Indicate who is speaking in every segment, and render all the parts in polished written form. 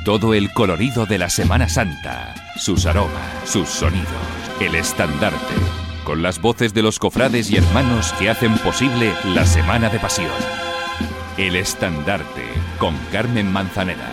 Speaker 1: Todo el colorido de la Semana Santa, sus aromas, sus sonidos, el estandarte, con las voces de los cofrades y hermanos que hacen posible la Semana de Pasión. El estandarte, con Carmen Manzanera.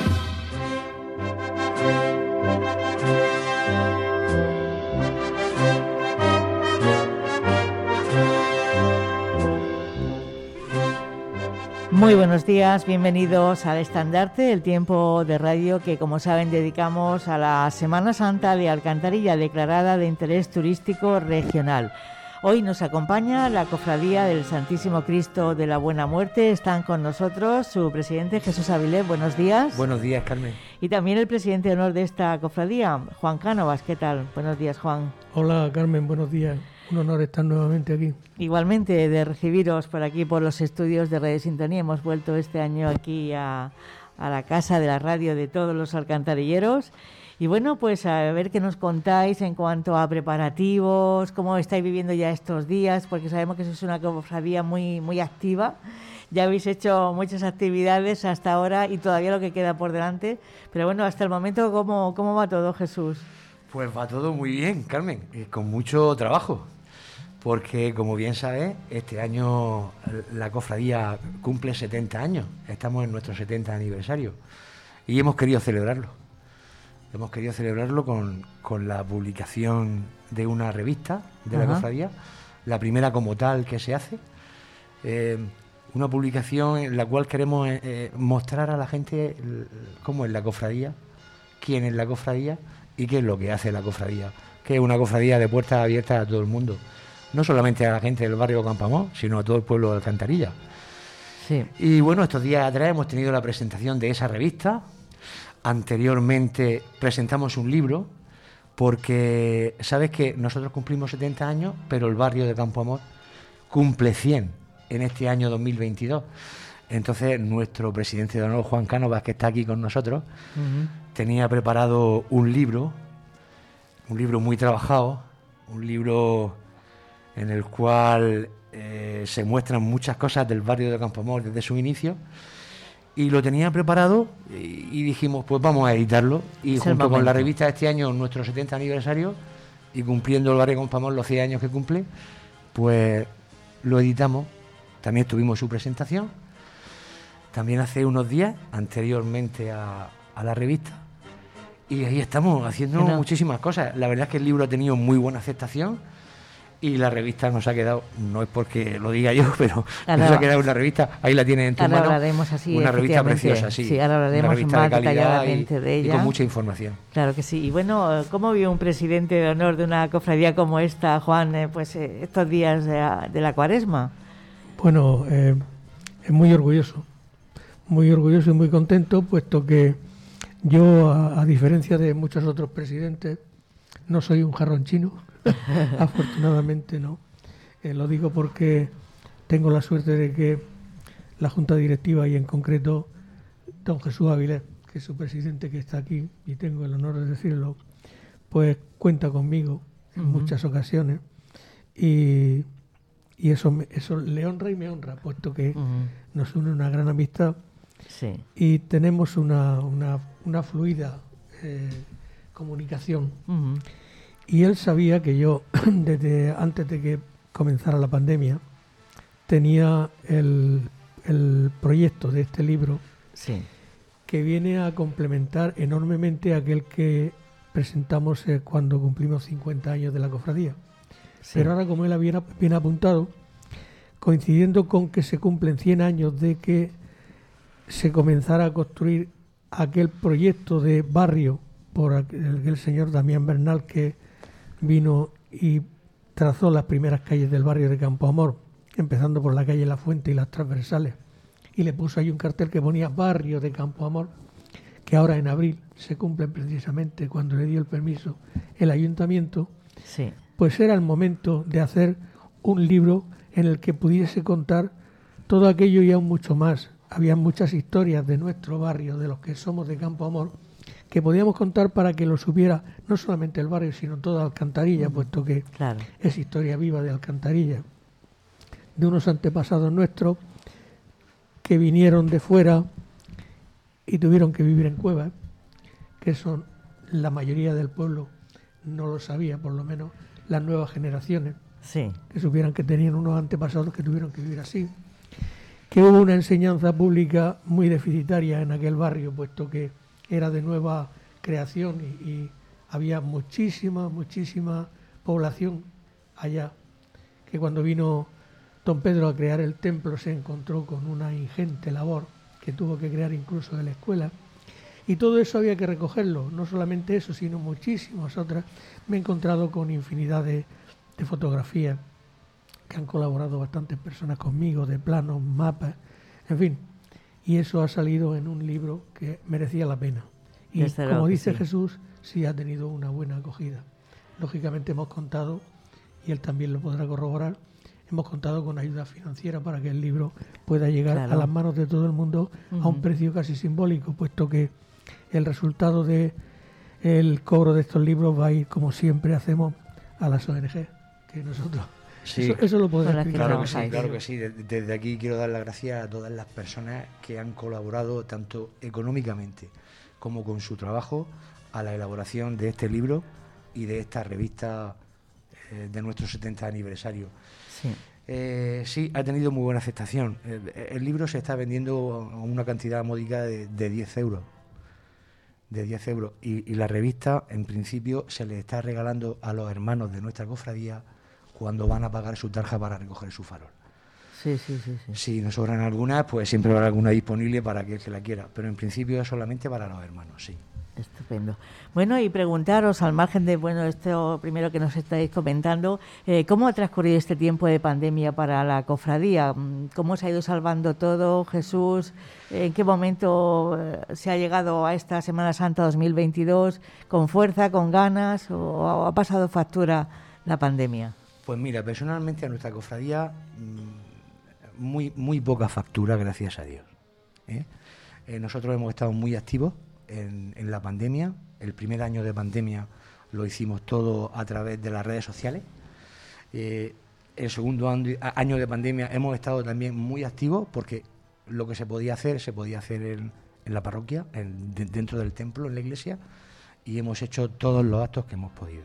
Speaker 2: Muy buenos días, bienvenidos al Estandarte, el tiempo de radio que, como saben, dedicamos a la Semana Santa de Alcantarilla, declarada de interés turístico regional. Hoy nos acompaña la Cofradía del Santísimo Cristo de la Buena Muerte. Están con nosotros su presidente, Jesús Avilés. Buenos días.
Speaker 3: Buenos días, Carmen.
Speaker 2: Y también el presidente de honor de esta cofradía, Juan Cánovas. ¿Qué tal? Buenos días, Juan.
Speaker 4: Hola, Carmen, buenos días. Un honor estar nuevamente aquí.
Speaker 2: Igualmente, de recibiros por aquí, por los estudios de Radio Sintonía. Hemos vuelto este año aquí a la casa de la radio de todos los alcantarilleros. Y bueno, pues a ver qué nos contáis en cuanto a preparativos, cómo estáis viviendo ya estos días, porque sabemos que sois una cofradía muy activa. Ya habéis hecho muchas actividades hasta ahora y todavía lo que queda por delante. Pero bueno, hasta el momento, ¿cómo va todo, Jesús?
Speaker 3: Pues va todo muy bien, Carmen, con mucho trabajo. Porque, como bien sabes, este año la cofradía cumple 70 años. Estamos en nuestro 70 aniversario. Y hemos querido celebrarlo. Hemos querido celebrarlo con la publicación de una revista de la cofradía, la primera como tal que se hace. Una publicación en la cual queremos mostrar a la gente cómo es la cofradía, quién es la cofradía y qué es lo que hace la cofradía. Que es una cofradía de puertas abiertas a todo el mundo. No solamente a la gente del barrio Campoamor, sino a todo el pueblo de Alcantarilla.
Speaker 2: Sí.
Speaker 3: Y bueno, estos días atrás hemos tenido la presentación de esa revista. Anteriormente presentamos un libro, porque sabes que nosotros cumplimos 70 años, pero el barrio de Campoamor cumple 100 en este año 2022. Entonces, nuestro presidente de honor, Juan Cánovas, que está aquí con nosotros, tenía preparado un libro muy trabajado, un libro en el cual se muestran muchas cosas del barrio de Campoamor desde su inicio, y lo tenía preparado y dijimos, pues vamos a editarlo, y junto con la revista de este año, nuestro 70 aniversario, y cumpliendo el barrio de Campoamor los 100 años que cumple, pues lo editamos. También tuvimos su presentación, también hace unos días, anteriormente a la revista, y ahí estamos haciendo muchísimas cosas. La verdad es que el libro ha tenido muy buena aceptación y la revista nos ha quedado, no es porque lo diga yo, pero nos ha quedado una revista, ahí la tienen en tus manos,
Speaker 2: así,
Speaker 3: una revista preciosa, sí,
Speaker 2: ahora hablaremos más detalladamente de ella.
Speaker 3: Y con mucha información.
Speaker 2: Claro que sí. Y bueno, ¿cómo vio un presidente de honor de una cofradía como esta, Juan, estos días de la Cuaresma?
Speaker 4: Bueno, es muy orgulloso y muy contento, puesto que yo, a diferencia de muchos otros presidentes, no soy un jarrón chino. Afortunadamente no. Lo digo porque tengo la suerte de que la Junta Directiva, y en concreto don Jesús Avilés, que es su presidente, que está aquí, y tengo el honor de decirlo, pues cuenta conmigo en muchas ocasiones, y eso le honra y me honra, puesto que nos une una gran amistad.
Speaker 2: Sí.
Speaker 4: Y tenemos una fluida comunicación. Y él sabía que yo, desde antes de que comenzara la pandemia, tenía el proyecto de este libro,
Speaker 2: sí,
Speaker 4: que viene a complementar enormemente aquel que presentamos cuando cumplimos 50 años de la cofradía. Sí. Pero ahora, como él había bien apuntado, coincidiendo con que se cumplen 100 años de que se comenzara a construir aquel proyecto de barrio por aquel señor Damián Bernal, que vino y trazó las primeras calles del barrio de Campoamor, empezando por la calle La Fuente y las transversales, y le puso ahí un cartel que ponía Barrio de Campoamor, que ahora en abril se cumple precisamente cuando le dio el permiso el ayuntamiento.
Speaker 2: Sí.
Speaker 4: Pues era el momento de hacer un libro en el que pudiese contar todo aquello y aún mucho más. Había muchas historias de nuestro barrio, de los que somos de Campoamor, que podíamos contar para que lo supiera no solamente el barrio, sino toda Alcantarilla, puesto que es historia viva de Alcantarilla, de unos antepasados nuestros que vinieron de fuera y tuvieron que vivir en cuevas, que son la mayoría del pueblo no lo sabía, por lo menos las nuevas generaciones,
Speaker 2: Sí.
Speaker 4: que supieran que tenían unos antepasados que tuvieron que vivir así, que hubo una enseñanza pública muy deficitaria en aquel barrio, puesto que era de nueva creación y había muchísima población allá, que cuando vino don Pedro a crear el templo se encontró con una ingente labor que tuvo que crear incluso de la escuela, y todo eso había que recogerlo, no solamente eso, sino muchísimas otras. Me he encontrado con infinidad de fotografías que han colaborado bastantes personas conmigo, de planos, mapas, en fin, y eso ha salido en un libro que merecía la pena. Y como dice Jesús, sí ha tenido una buena acogida. Lógicamente hemos contado, y él también lo podrá corroborar, hemos contado con ayuda financiera para que el libro pueda llegar a las manos de todo el mundo a un precio casi simbólico, puesto que el resultado de el cobro de estos libros va a ir, como siempre hacemos, a las ONG, que nosotros...
Speaker 3: Sí,
Speaker 4: eso lo podemos explicar.
Speaker 3: Claro que sí. Desde aquí quiero dar las gracias a todas las personas que han colaborado tanto económicamente como con su trabajo a la elaboración de este libro y de esta revista de nuestro 70 aniversario.
Speaker 2: Sí.
Speaker 3: Sí, ha tenido muy buena aceptación. El libro se está vendiendo a una cantidad módica de 10 euros. De 10 euros. Y la revista, en principio, se le está regalando a los hermanos de nuestra cofradía cuando van a pagar su tarja para recoger su farol.
Speaker 2: Sí.
Speaker 3: Si nos sobran algunas, pues siempre habrá alguna disponible para aquel que la quiera. Pero en principio es solamente para los hermanos, sí.
Speaker 2: Estupendo. Bueno, y preguntaros, al margen de esto primero que nos estáis comentando, ¿cómo ha transcurrido este tiempo de pandemia para la cofradía? ¿Cómo se ha ido salvando todo, Jesús? ¿En qué momento se ha llegado a esta Semana Santa 2022? ¿Con fuerza, con ganas o ha pasado factura la pandemia?
Speaker 3: Pues mira, personalmente a nuestra cofradía muy poca factura, gracias a Dios. Nosotros hemos estado muy activos en la pandemia. El primer año de pandemia lo hicimos todo a través de las redes sociales. El segundo año de pandemia hemos estado también muy activos porque lo que se podía hacer en la parroquia, dentro del templo, en la iglesia, y hemos hecho todos los actos que hemos podido.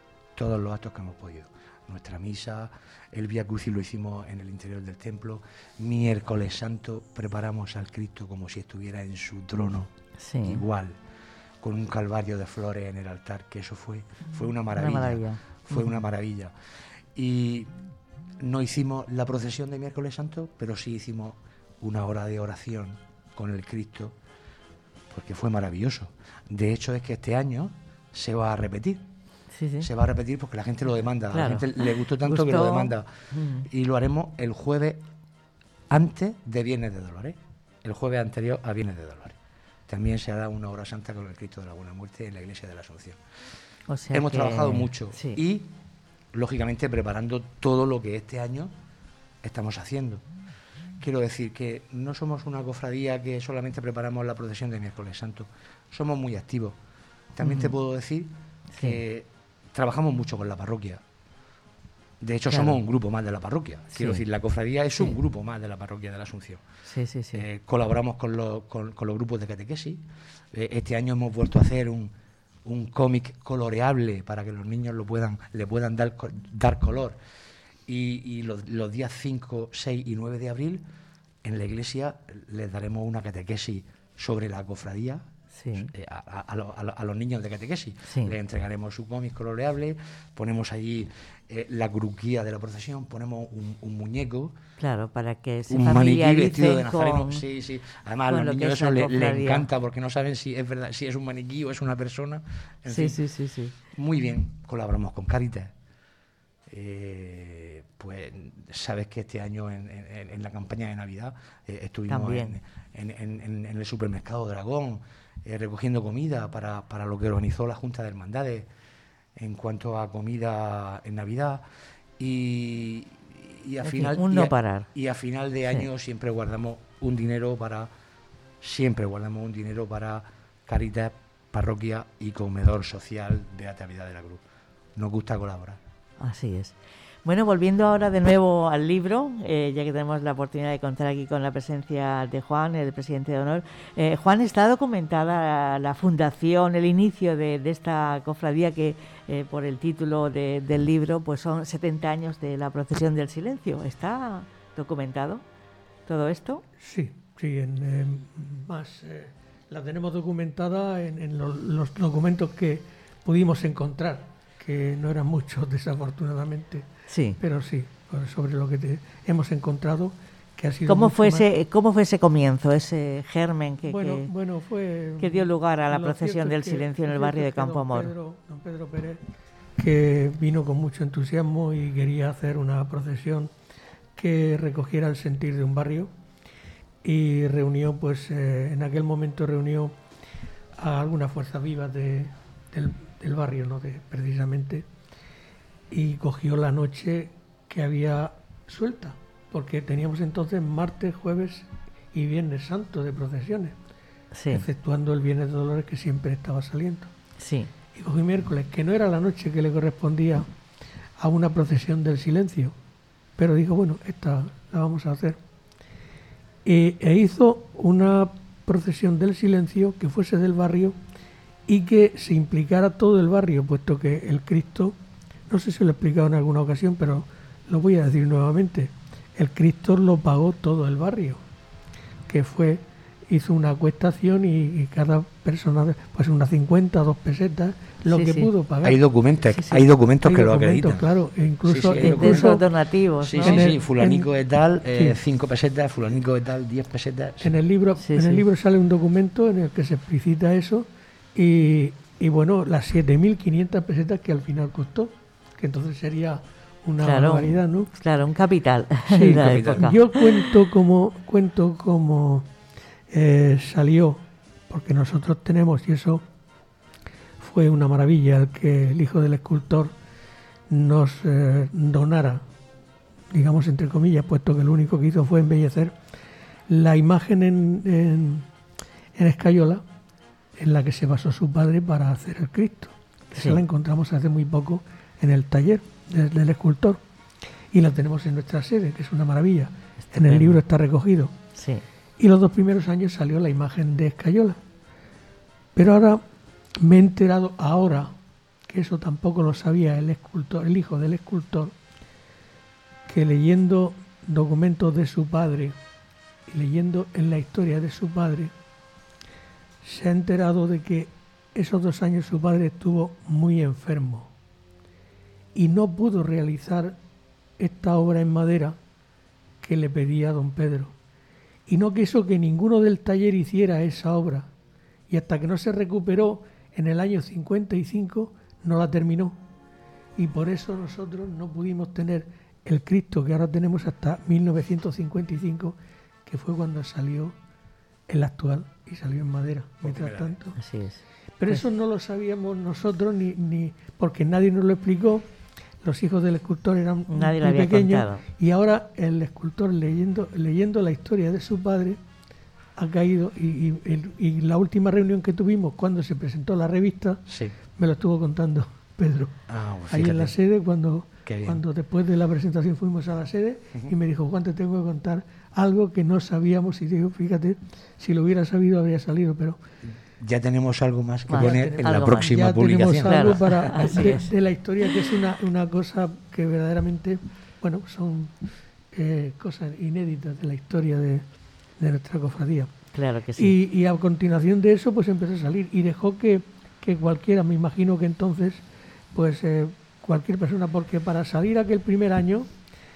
Speaker 3: Nuestra misa, el Vía Crucis lo hicimos en el interior del templo. Miércoles Santo preparamos al Cristo como si estuviera en su trono, igual, con un calvario de flores en el altar, que eso fue una maravilla. Fue una maravilla. Y no hicimos la procesión de Miércoles Santo, pero sí hicimos una hora de oración con el Cristo, porque fue maravilloso. De hecho, es que este año se va a repetir.
Speaker 2: Sí.
Speaker 3: Se va a repetir porque la gente lo demanda.
Speaker 2: Claro.
Speaker 3: A la gente le gustó tanto que lo demanda. Y lo haremos el jueves antes de Viernes de Dolores. El jueves anterior a Viernes de Dolores. También se hará una hora santa con el Cristo de la Buena Muerte en la Iglesia de la Asunción.
Speaker 2: O sea
Speaker 3: hemos trabajado mucho y, lógicamente, preparando todo lo que este año estamos haciendo. Quiero decir que no somos una cofradía que solamente preparamos la procesión de Miércoles Santo. Somos muy activos. También te puedo decir que trabajamos mucho con la parroquia. De hecho, somos un grupo más de la parroquia. Quiero decir, la cofradía es un grupo más de la parroquia de la Asunción. Colaboramos con los grupos de catequesis. Este año hemos vuelto a hacer un cómic coloreable para que los niños le puedan dar color. Y los días 5, 6 y 9 de abril, en la iglesia les daremos una catequesis sobre la cofradía. A los niños de catequesis. Les entregaremos su cómic coloreable, ponemos allí la cruquía de la procesión, ponemos un muñeco,
Speaker 2: para que se
Speaker 3: un maniquí vestido de
Speaker 2: con,
Speaker 3: nazareno. Además, a los niños eso les encanta porque no saben si es verdad, si es un maniquí o es una persona. En fin. Muy bien, colaboramos con Cáritas. Pues sabes que este año en la campaña de Navidad estuvimos en el supermercado Dragón recogiendo comida para lo que organizó la Junta de Hermandades en cuanto a comida en Navidad y a final de año siempre guardamos un dinero para Cáritas, parroquia y comedor social de Beata Piedad de la Cruz. Nos gusta colaborar.
Speaker 2: Así es. Bueno, volviendo ahora de nuevo al libro, ya que tenemos la oportunidad de contar aquí con la presencia de Juan, el presidente de honor. Juan, está documentada la fundación, el inicio de esta cofradía que, por el título del libro, pues son 70 años de la procesión del silencio. ¿Está documentado todo esto?
Speaker 4: Sí, la tenemos documentada en los documentos que pudimos encontrar, que no eran muchos desafortunadamente.
Speaker 2: Sí.
Speaker 4: Pero sí, sobre lo que hemos encontrado, que ha sido
Speaker 2: ¿Cómo fue ese comienzo, ese germen que dio lugar a la procesión del silencio en el barrio de Campo Amor?
Speaker 4: Don Pedro Pérez, que vino con mucho entusiasmo y quería hacer una procesión que recogiera el sentir de un barrio, y reunió, pues en aquel momento reunió a algunas fuerzas vivas del barrio, ¿no? Precisamente, y cogió la noche que había suelta, porque teníamos entonces martes, jueves y viernes santo de procesiones,
Speaker 2: sí,
Speaker 4: exceptuando el viernes de Dolores, que siempre estaba saliendo.
Speaker 2: Sí.
Speaker 4: Y cogí miércoles, que no era la noche que le correspondía a una procesión del silencio, pero dijo, bueno, esta la vamos a hacer. E hizo una procesión del silencio que fuese del barrio y que se implicara todo el barrio, puesto que el Cristo, no sé si lo he explicado en alguna ocasión, pero lo voy a decir nuevamente, el Cristo lo pagó todo el barrio, que hizo una acuestación y cada persona, pues unas 50 o 2 pesetas, lo que pudo pagar.
Speaker 3: Hay documentos, hay documentos que lo acreditan.
Speaker 4: Claro, e incluso
Speaker 2: esos donativos.
Speaker 3: Sí, ¿no? Sí, fulanico de tal, 5 pesetas, fulanico de tal, 10 pesetas.
Speaker 4: En el libro sale un documento en el que se explicita eso y bueno, las 7.500 pesetas que al final costó, que entonces sería una barbaridad, ¿no?
Speaker 2: Claro, un capital.
Speaker 4: Sí, yo cuento cómo salió, porque nosotros tenemos, y eso fue una maravilla, el hijo del escultor nos donara, digamos entre comillas, puesto que lo único que hizo fue embellecer la imagen en escayola en la que se basó su padre para hacer el Cristo, que se la encontramos hace muy poco en el taller del escultor, y la tenemos en nuestra sede, que es una maravilla. En el libro está recogido.
Speaker 2: Sí.
Speaker 4: Y los 2 primeros años salió la imagen de escayola. Pero ahora me he enterado, que eso tampoco lo sabía el hijo del escultor, que leyendo documentos de su padre y leyendo en la historia de su padre, se ha enterado de que esos 2 años su padre estuvo muy enfermo y no pudo realizar esta obra en madera que le pedía don Pedro. Y no quiso que ninguno del taller hiciera esa obra. Y hasta que no se recuperó en el año 55, no la terminó. Y por eso nosotros no pudimos tener el Cristo que ahora tenemos hasta 1955, que fue cuando salió el actual y salió en madera. Mientras tanto.
Speaker 2: Así es.
Speaker 4: Pero eso no lo sabíamos nosotros, ni porque nadie nos lo explicó. Los hijos del escultor eran muy pequeños, y ahora el escultor leyendo la historia de su padre ha caído, y la última reunión que tuvimos cuando se presentó la revista, me lo estuvo contando Pedro, ahí en la sede, cuando después de la presentación fuimos a la sede, y me dijo, Juan, te tengo que contar algo que no sabíamos, y digo, fíjate, si lo hubiera sabido habría salido, pero...
Speaker 3: Ya tenemos algo más que poner en la próxima publicación.
Speaker 4: Ya tenemos algo de la historia, que es una cosa que verdaderamente, bueno, son cosas inéditas de la historia de nuestra cofradía.
Speaker 2: Claro que sí.
Speaker 4: Y a continuación de eso, pues empezó a salir y dejó que cualquiera, me imagino que entonces, pues cualquier persona, porque para salir aquel primer año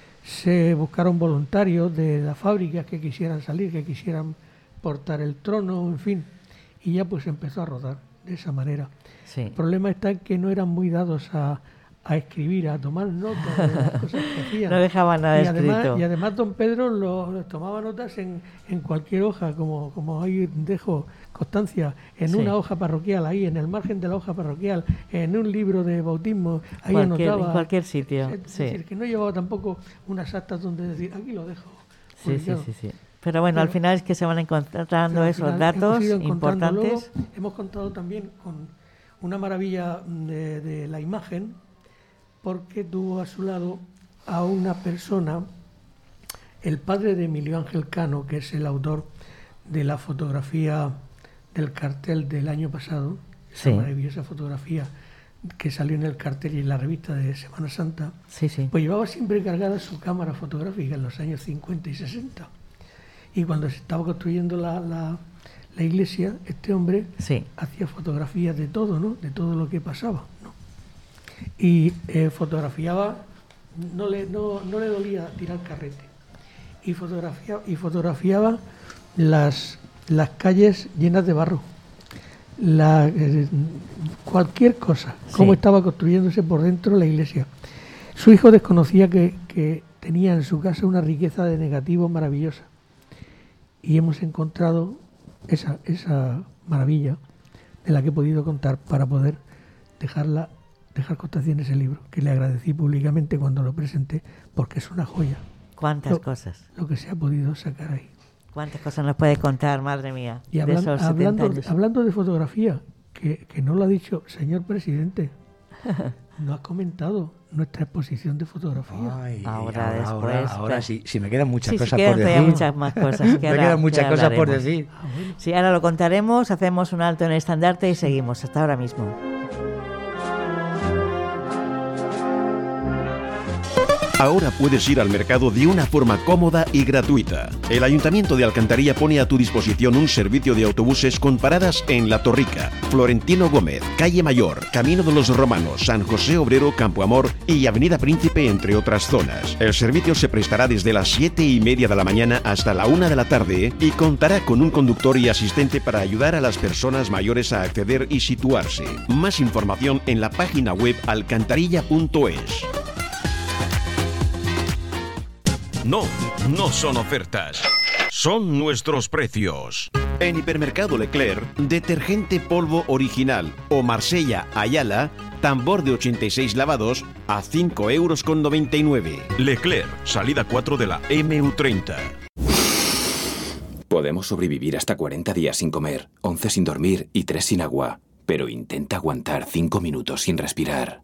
Speaker 4: se buscaron voluntarios de las fábricas que quisieran salir, que quisieran portar el trono, en fin. Y ya pues empezó a rodar de esa manera.
Speaker 2: Sí.
Speaker 4: El problema está en que no eran muy dados a escribir, a tomar notas de las cosas que hacían.
Speaker 2: No dejaban nada escrito.
Speaker 4: Y además don Pedro los tomaba notas en cualquier hoja, como ahí dejo constancia, en una hoja parroquial, ahí en el margen de la hoja parroquial, en un libro de bautismo, ahí anotaba.
Speaker 2: En cualquier sitio.
Speaker 4: Es decir, que no llevaba tampoco unas actas donde decir, aquí lo dejo.
Speaker 2: Sí. Pero bueno, al final es que se van encontrando esos datos importantes.
Speaker 4: Luego, hemos contado también con una maravilla de la imagen, porque tuvo a su lado a una persona, el padre de Emilio Ángel Cano, que es el autor de la fotografía del cartel del año pasado, esa maravillosa fotografía que salió en el cartel y en la revista de Semana Santa, pues llevaba siempre cargada su cámara fotográfica en los años 50 y 60. Y cuando se estaba construyendo la iglesia, este hombre hacía fotografías de todo, ¿no? De todo lo que pasaba, ¿no? Y fotografiaba, no le dolía tirar carrete. Y fotografiaba las calles llenas de barro. Cualquier cosa, cómo estaba construyéndose por dentro la iglesia. Su hijo desconocía que tenía en su casa una riqueza de negativos maravillosa, y hemos encontrado esa maravilla de la que he podido contar para poder dejar constancia en ese libro, que le agradecí públicamente cuando lo presenté, porque es una joya.
Speaker 2: ¿Cuántas cosas?
Speaker 4: Lo que se ha podido sacar ahí.
Speaker 2: ¿Cuántas cosas nos puede contar, madre mía?
Speaker 4: Y hablando de fotografía, que no lo ha dicho, señor presidente, no has comentado nuestra exposición de fotografía.
Speaker 3: Ay,
Speaker 2: ahora
Speaker 3: sí me quedan muchas cosas
Speaker 2: por
Speaker 3: decir.
Speaker 2: Muchas más cosas.
Speaker 3: Me quedan muchas cosas por decir.
Speaker 2: Bueno. Sí, ahora lo contaremos, hacemos un alto en el estandarte y seguimos hasta ahora mismo.
Speaker 5: Ahora puedes ir al mercado de una forma cómoda y gratuita. El Ayuntamiento de Alcantarilla pone a tu disposición un servicio de autobuses con paradas en La Torrica, Florentino Gómez, Calle Mayor, Camino de los Romanos, San José Obrero, Campo Amor y Avenida Príncipe, entre otras zonas. El servicio se prestará desde las 7:30 de la mañana hasta la 1 de la tarde y contará con un conductor y asistente para ayudar a las personas mayores a acceder y situarse. Más información en la página web alcantarilla.es. No son ofertas. Son nuestros precios. En Hipermercado Leclerc, detergente polvo original o Marsella Ayala, tambor de 86 lavados a 5,99 €. Leclerc, salida 4 de la MU30.
Speaker 6: Podemos sobrevivir hasta 40 días sin comer, 11 sin dormir y 3 sin agua. Pero intenta aguantar 5 minutos sin respirar.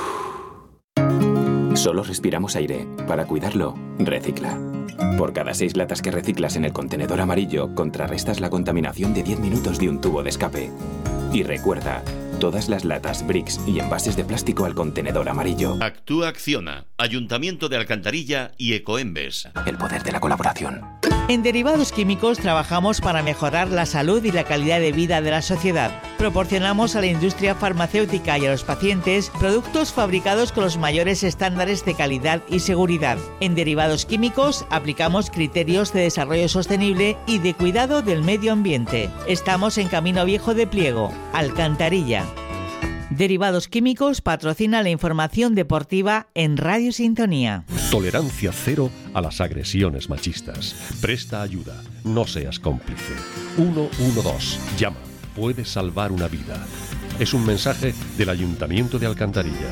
Speaker 6: Solo respiramos aire. Para cuidarlo, recicla. Por cada 6 latas que reciclas en el contenedor amarillo, contrarrestas la contaminación de 10 minutos de un tubo de escape. Y recuerda, todas las latas, bricks y envases de plástico al contenedor amarillo.
Speaker 5: Actúa Acciona, Ayuntamiento de Alcantarilla y Ecoembes.
Speaker 6: El poder de la colaboración.
Speaker 2: En Derivados Químicos trabajamos para mejorar la salud y la calidad de vida de la sociedad. Proporcionamos a la industria farmacéutica y a los pacientes productos fabricados con los mayores estándares de calidad y seguridad. En Derivados Químicos aplicamos criterios de desarrollo sostenible y de cuidado del medio ambiente. Estamos en Camino Viejo de Pliego, Alcantarilla. Derivados Químicos patrocina la información deportiva en Radio Sintonía.
Speaker 7: Tolerancia cero a las agresiones machistas. Presta ayuda. No seas cómplice. 112. Llama. Puedes salvar una vida. Es un mensaje del Ayuntamiento de Alcantarilla.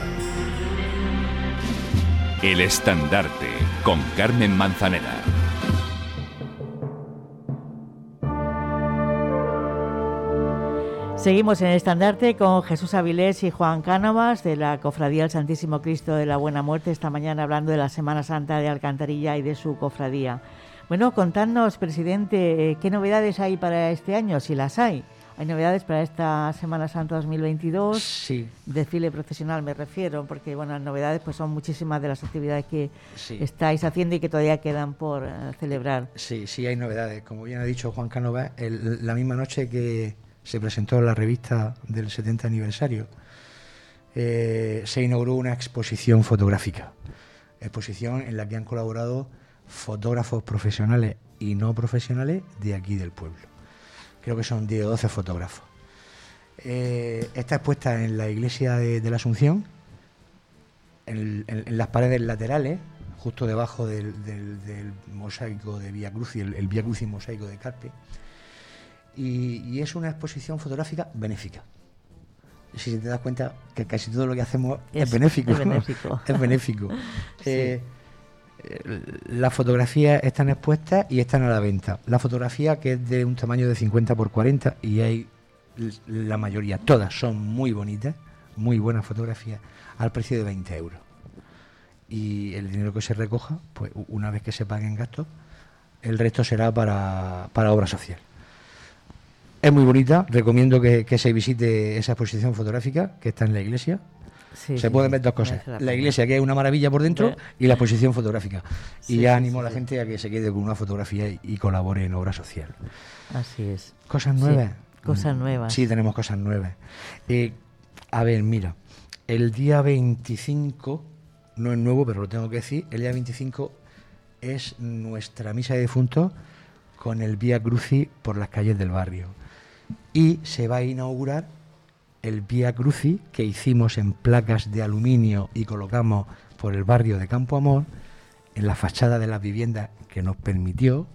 Speaker 1: El Estandarte, con Carmen Manzanera.
Speaker 2: Seguimos en el estandarte con Jesús Avilés y Juan Cánovas de la Cofradía del Santísimo Cristo de la Buena Muerte, esta mañana hablando de la Semana Santa de Alcantarilla y de su cofradía. Bueno, contadnos, presidente, ¿qué novedades hay para este año? Si las hay. ¿Hay novedades para esta Semana Santa 2022?
Speaker 3: Sí.
Speaker 2: Desfile procesional me refiero, porque bueno, las novedades pues son muchísimas de las actividades que estáis haciendo y que todavía quedan por celebrar.
Speaker 3: Sí, hay novedades. Como bien ha dicho Juan Cánovas, la misma noche que se presentó la revista del 70 aniversario, se inauguró una exposición fotográfica. Exposición en la que han colaborado fotógrafos profesionales y no profesionales de aquí del pueblo. Creo que son 10 o 12 fotógrafos. Está expuesta en la iglesia de la Asunción, en las paredes laterales, justo debajo del mosaico de Vía Crucis, el Vía Crucis mosaico de Carpe. Y es una exposición fotográfica benéfica. Si te das cuenta que casi todo lo que hacemos es benéfico. Es benéfico. Sí. Las fotografías están expuestas y están a la venta. La fotografía, que es de un tamaño de 50 por 40, y hay la mayoría, todas son muy bonitas, muy buenas fotografías, al precio de 20 €. y el dinero que se recoja, pues una vez que se paguen gastos, el resto será para obra social. Es muy bonita, recomiendo que se visite esa exposición fotográfica que está en la iglesia.
Speaker 2: Sí,
Speaker 3: se pueden ver dos cosas, la iglesia, que es una maravilla por dentro, y la exposición fotográfica. Y ya animo a la gente a que se quede con una fotografía y colabore en obra social.
Speaker 2: Así es.
Speaker 3: ¿Cosas nuevas?
Speaker 2: Cosas nuevas.
Speaker 3: Sí, tenemos cosas nuevas. A ver, mira, el día 25, no es nuevo, pero lo tengo que decir, el día 25 es nuestra misa de difuntos con el Vía Crucis por las calles del barrio. Y se va a inaugurar el Vía Crucis que hicimos en placas de aluminio y colocamos por el barrio de Campo Amor, en la fachada de las viviendas que nos permitió,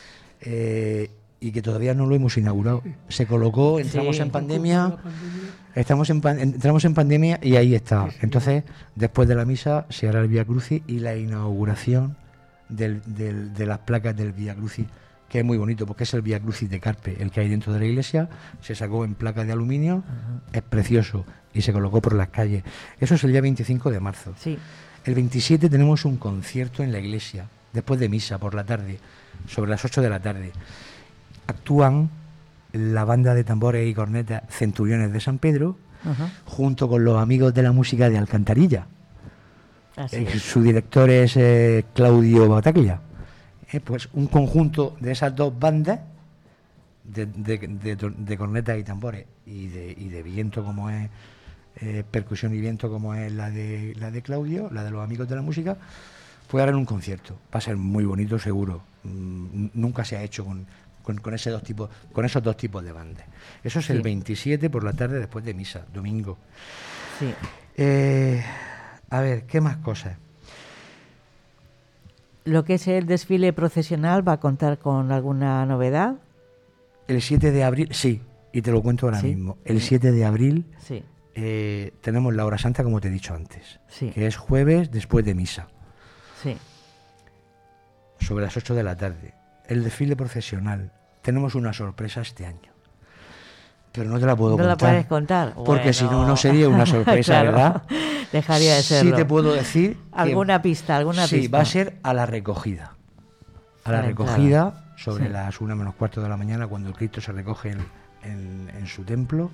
Speaker 3: y que todavía no lo hemos inaugurado. Se colocó, entramos en pandemia, entramos en pandemia y ahí está. Entonces, después de la misa se hará el Vía Crucis y la inauguración de las placas del Vía Crucis, que es muy bonito porque es el Vía Crucis de Carpe, el que hay dentro de la iglesia. Se sacó en placas de aluminio, es precioso, y se colocó por las calles. Eso es el día 25 de marzo.
Speaker 2: Sí.
Speaker 3: El 27 tenemos un concierto en la iglesia, después de misa, por la tarde, sobre las 8 de la tarde. Actúan la banda de tambores y cornetas Centuriones de San Pedro, junto con los amigos de la música de Alcantarilla. Su director es Claudio Bataglia. Pues un conjunto de esas dos bandas de cornetas y tambores y de viento, como es percusión y viento, como es la de Claudio, la de los amigos de la música, pues harán un concierto. Va a ser muy bonito, seguro. Nunca se ha hecho con esos dos tipos de bandas. Eso es el 27 por la tarde, después de misa, domingo.
Speaker 2: Sí.
Speaker 3: A ver, ¿qué más cosas?
Speaker 2: Lo que es el desfile procesional, ¿va a contar con alguna novedad?
Speaker 3: El 7 de abril, sí, y te lo cuento ahora mismo. El 7 de abril tenemos la hora santa, como te he dicho antes, que es jueves después de misa.
Speaker 2: Sí.
Speaker 3: Sobre las 8 de la tarde. El desfile procesional. Tenemos una sorpresa este año, pero no te la puedo contar.
Speaker 2: No la puedes contar.
Speaker 3: Porque si no, no sería una sorpresa, claro, ¿verdad?
Speaker 2: Dejaría de serlo.
Speaker 3: Sí te puedo decir
Speaker 2: alguna pista.
Speaker 3: Sí, va a ser a la recogida. A la recogida, sobre las 1 menos cuarto de la mañana, cuando el Cristo se recoge en su templo,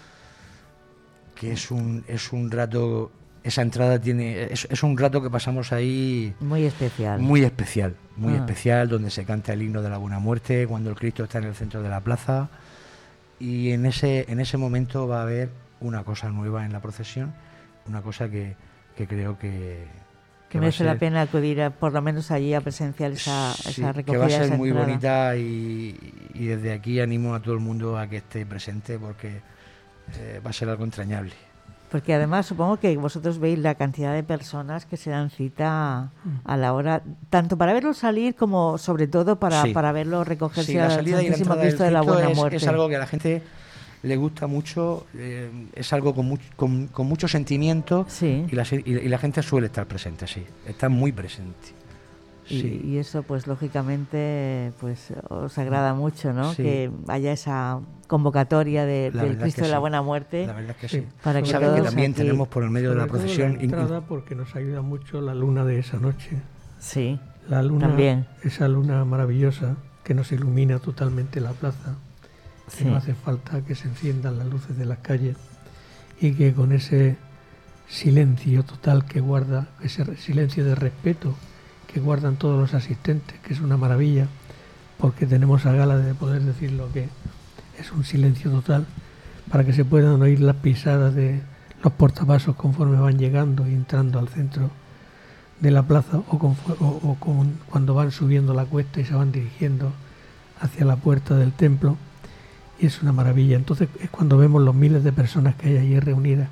Speaker 3: que es un rato, esa entrada es un rato que pasamos ahí
Speaker 2: muy especial,
Speaker 3: especial, donde se canta el himno de la Buena Muerte, cuando el Cristo está en el centro de la plaza, y en ese momento va a haber una cosa nueva en la procesión, una cosa que creo que
Speaker 2: merece la pena acudir por lo menos allí a presenciar esa recogida,
Speaker 3: que va a ser muy
Speaker 2: entrada.
Speaker 3: bonita, y desde aquí animo a todo el mundo a que esté presente, porque va a ser algo entrañable.
Speaker 2: Porque además supongo que vosotros veis la cantidad de personas que se dan cita a la hora, tanto para verlo salir como sobre todo para verlo recogerse al Santísimo Cristo de la Buena Muerte.
Speaker 3: Es algo que a la gente le gusta mucho, es algo con mucho sentimiento, y la gente suele estar presente, está muy presente.
Speaker 2: Y eso pues lógicamente pues os agrada mucho, ¿no? Que haya esa convocatoria del Cristo de la Buena Muerte.
Speaker 3: La verdad es que sí.
Speaker 2: Para que
Speaker 3: saben que también tenemos por el medio de la procesión
Speaker 4: la entrada, porque nos ayuda mucho la luna de esa noche.
Speaker 2: Sí.
Speaker 4: La luna,
Speaker 2: también.
Speaker 4: Esa luna maravillosa que nos ilumina totalmente la plaza. Que no hace falta que se enciendan las luces de las calles, y que con ese silencio total que guarda, ese silencio de respeto que guardan todos los asistentes, que es una maravilla, porque tenemos a gala de poder decir lo que es un silencio total, para que se puedan oír las pisadas de los portapasos conforme van llegando y entrando al centro de la plaza, o cuando van subiendo la cuesta y se van dirigiendo hacia la puerta del templo, y es una maravilla. Entonces es cuando vemos los miles de personas que hay allí reunidas,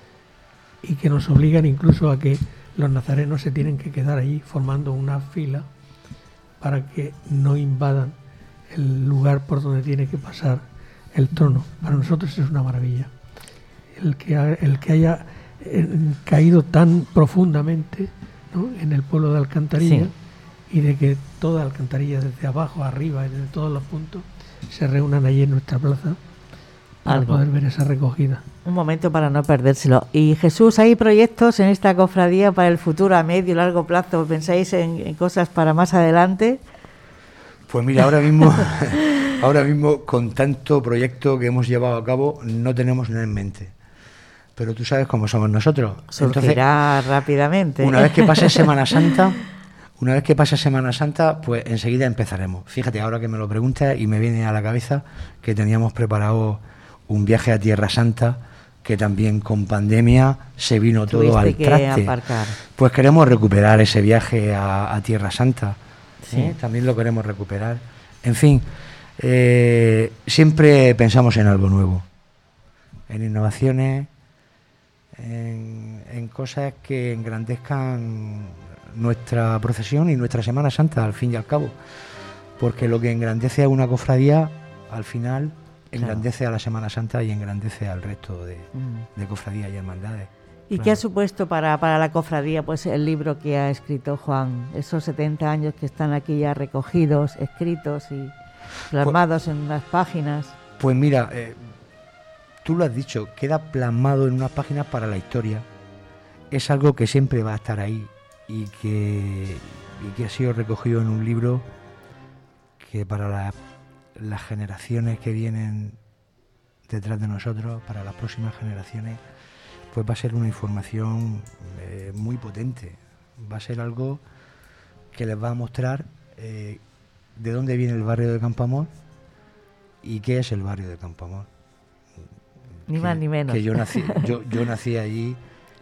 Speaker 4: y que nos obligan incluso a que los nazarenos se tienen que quedar allí formando una fila para que no invadan el lugar por donde tiene que pasar el trono. Para nosotros es una maravilla el que haya caído tan profundamente, ¿no?, en el pueblo de Alcantarilla, y de que toda Alcantarilla, desde abajo a arriba y desde todos los puntos, se reúnan allí en nuestra plaza para poder ver esa recogida.
Speaker 2: Un momento para no perdérselo. Y Jesús, ¿hay proyectos en esta cofradía para el futuro a medio y largo plazo? ¿Pensáis en cosas para más adelante?
Speaker 3: Pues mira, ahora mismo con tanto proyecto que hemos llevado a cabo no tenemos nada en mente. Pero tú sabes cómo somos nosotros.
Speaker 2: Surgirá rápidamente.
Speaker 3: Una vez que pase Semana Santa, pues enseguida empezaremos. Fíjate, ahora que me lo preguntas y me viene a la cabeza que teníamos preparado un viaje a Tierra Santa, que también con pandemia se vino todo al traste.
Speaker 2: Aparcar.
Speaker 3: Pues queremos recuperar ese viaje a Tierra Santa.
Speaker 2: Sí.
Speaker 3: También lo queremos recuperar. En fin, siempre pensamos en algo nuevo, en innovaciones, en cosas que engrandezcan nuestra procesión y nuestra Semana Santa, al fin y al cabo, porque lo que engrandece a una cofradía, al final engrandece a la Semana Santa y engrandece al resto de cofradías y hermandades.
Speaker 2: ¿Y qué ha supuesto para la cofradía pues el libro que ha escrito Juan? Esos 70 años que están aquí ya recogidos, escritos y plasmados en unas páginas.
Speaker 3: Pues mira, tú lo has dicho, queda plasmado en unas páginas para la historia. Es algo que siempre va a estar ahí y que ha sido recogido en un libro que para las generaciones que vienen detrás de nosotros, para las próximas generaciones, pues va a ser una información muy potente. Va a ser algo que les va a mostrar de dónde viene el barrio de Campoamor y qué es el barrio de Campoamor.
Speaker 2: Ni más ni menos.
Speaker 3: Que yo nací allí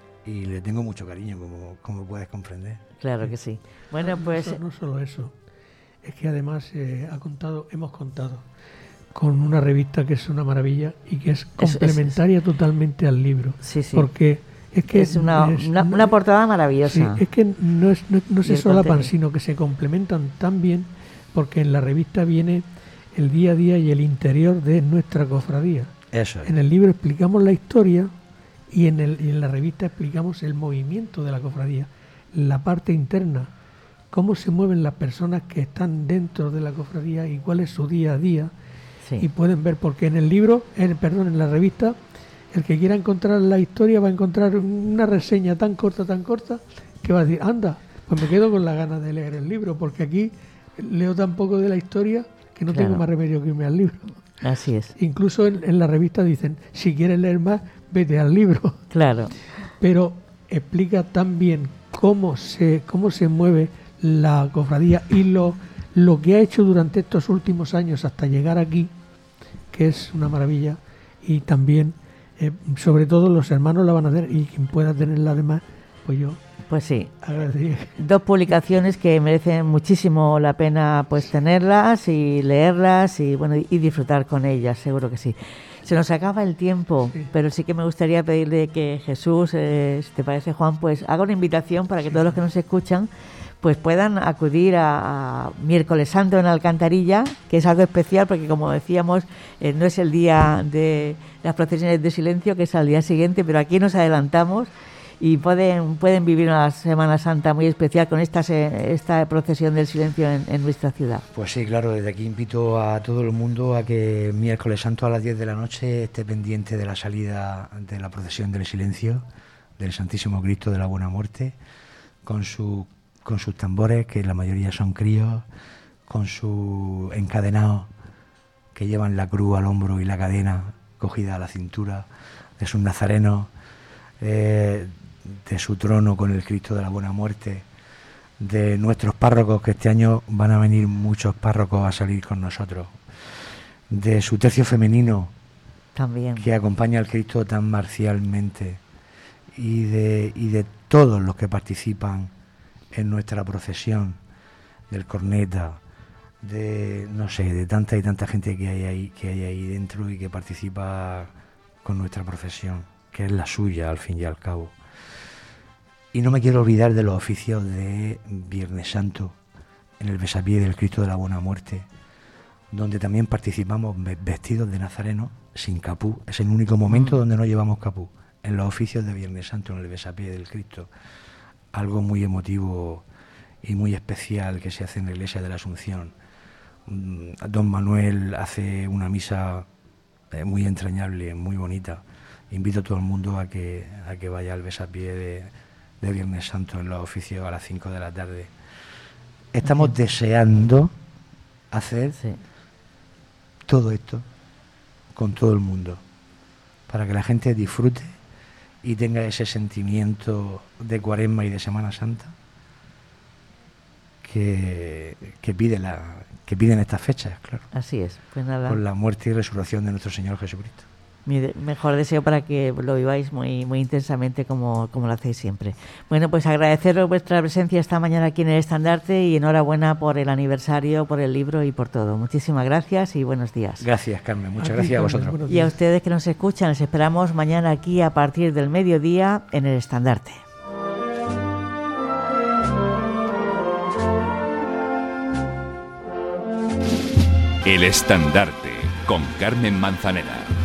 Speaker 3: y le tengo mucho cariño, como puedes comprender.
Speaker 2: Claro que sí. Bueno, pues
Speaker 4: No solo eso, es que además hemos contado con una revista que es una maravilla y que es complementaria totalmente al libro.
Speaker 2: Sí, sí.
Speaker 4: Porque es que
Speaker 2: es una portada maravillosa.
Speaker 4: Sí, es que no se solapan, sino que se complementan tan bien, porque en la revista viene el día a día y el interior de nuestra cofradía.
Speaker 3: Eso es.
Speaker 4: En el libro explicamos la historia y en la revista explicamos el movimiento de la cofradía, la parte interna, cómo se mueven las personas que están dentro de la cofradía y cuál es su día a día. Sí. Y pueden ver, porque en el libro, en la revista, el que quiera encontrar la historia va a encontrar una reseña tan corta, que va a decir, anda, pues me quedo con la ganas de leer el libro, porque aquí leo tan poco de la historia que no tengo más remedio que irme al libro.
Speaker 2: Así es.
Speaker 4: Incluso en la revista dicen, si quieres leer más, vete al libro.
Speaker 2: Claro.
Speaker 4: Pero explica tan bien cómo se mueve la cofradía y lo que ha hecho durante estos últimos años hasta llegar aquí, que es una maravilla. Y también, sobre todo, los hermanos la van a hacer, y quien pueda tenerla además, pues yo
Speaker 2: pues sí,
Speaker 4: agradecería.
Speaker 2: 2 publicaciones que merecen muchísimo la pena pues tenerlas y leerlas y bueno y disfrutar con ellas, seguro que sí. Se nos acaba el tiempo, sí, pero sí que me gustaría pedirle que Jesús, si te parece, Juan, pues haga una invitación para que todos los que nos escuchan pues puedan acudir a Miércoles Santo en Alcantarilla, que es algo especial porque, como decíamos, no es el día de las procesiones de silencio, que es al día siguiente, pero aquí nos adelantamos y pueden vivir una Semana Santa muy especial con esta procesión del silencio en nuestra ciudad.
Speaker 3: Pues sí, claro, desde aquí invito a todo el mundo a que Miércoles Santo a las 10 de la noche esté pendiente de la salida de la procesión del silencio del Santísimo Cristo de la Buena Muerte, con sus tambores, que la mayoría son críos, con sus encadenados que llevan la cruz al hombro y la cadena cogida a la cintura, de sus nazarenos, de su trono con el Cristo de la Buena Muerte, de nuestros párrocos, que este año van a venir muchos párrocos a salir con nosotros, de su tercio femenino
Speaker 2: también,
Speaker 3: que acompaña al Cristo tan marcialmente, y de todos los que participan en nuestra procesión, del corneta, de tanta y tanta gente que hay ahí dentro y que participa con nuestra procesión, que es la suya al fin y al cabo. Y no me quiero olvidar de los oficios de Viernes Santo en el besapié del Cristo de la Buena Muerte, donde también participamos vestidos de nazareno sin capú. Es el único momento donde no llevamos capú, en los oficios de Viernes Santo en el besapié del Cristo. Algo muy emotivo y muy especial que se hace en la iglesia de la Asunción. Don Manuel hace una misa muy entrañable, muy bonita. Invito a todo el mundo a que vaya al besapié de Viernes Santo en los oficios a las 5 de la tarde. Estamos deseando hacer todo esto con todo el mundo, para que la gente disfrute y tenga ese sentimiento de Cuaresma y de Semana Santa que piden estas fechas, claro.
Speaker 2: Así es, pues nada.
Speaker 3: Con la muerte y resurrección de nuestro Señor Jesucristo.
Speaker 2: Mi mejor deseo para que lo viváis muy, muy intensamente como lo hacéis siempre. Bueno, pues agradeceros vuestra presencia esta mañana aquí en el Estandarte y enhorabuena por el aniversario, por el libro y por todo. Muchísimas gracias y buenos días.
Speaker 3: Gracias, Carmen. Muchas gracias a vosotros.
Speaker 2: Y a ustedes que nos escuchan, les esperamos mañana aquí a partir del mediodía en el Estandarte.
Speaker 1: El Estandarte con Carmen Manzanera.